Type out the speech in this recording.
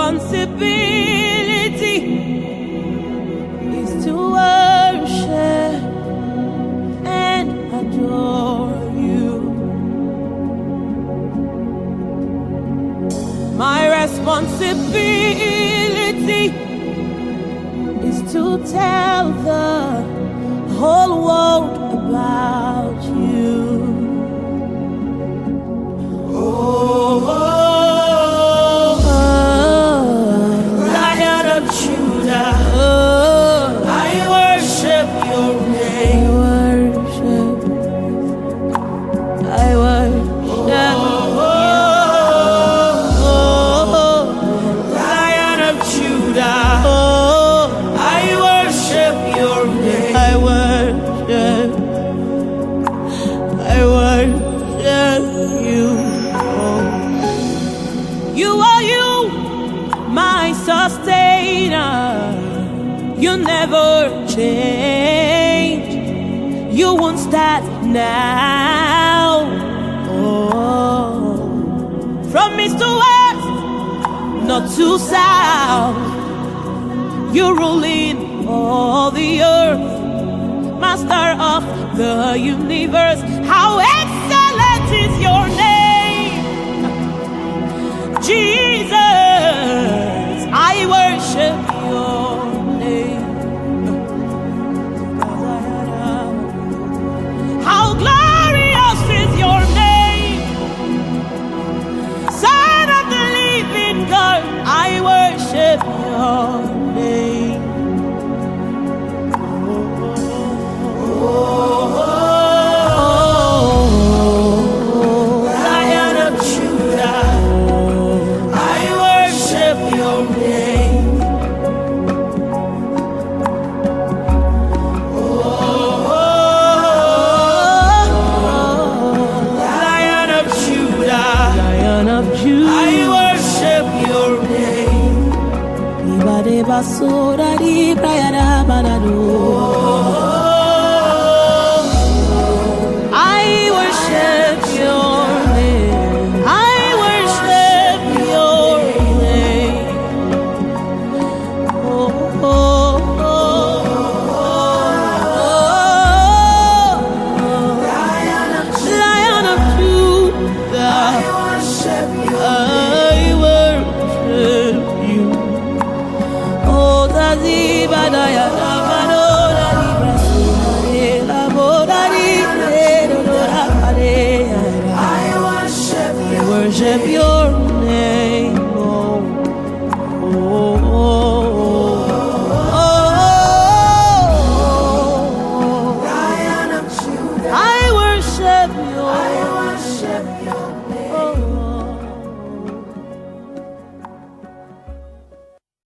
responsibility is to worship and adore you. My responsibility is to tell the whole world about you. Oh, Lion of Judah, I worship your name. I worship Lion of Judah, I worship your name. I worship you. You are you, my sustainer. You never change. You won't start now. Oh. From east to west, not to south, you're ruling all the earth, master of the universe. How excellent is your name, Jesus. I worship your name. How glorious is your name, Son of the living God. I worship your name. Lion of Judah, I worship your name. Lion of Judah, I worship your name.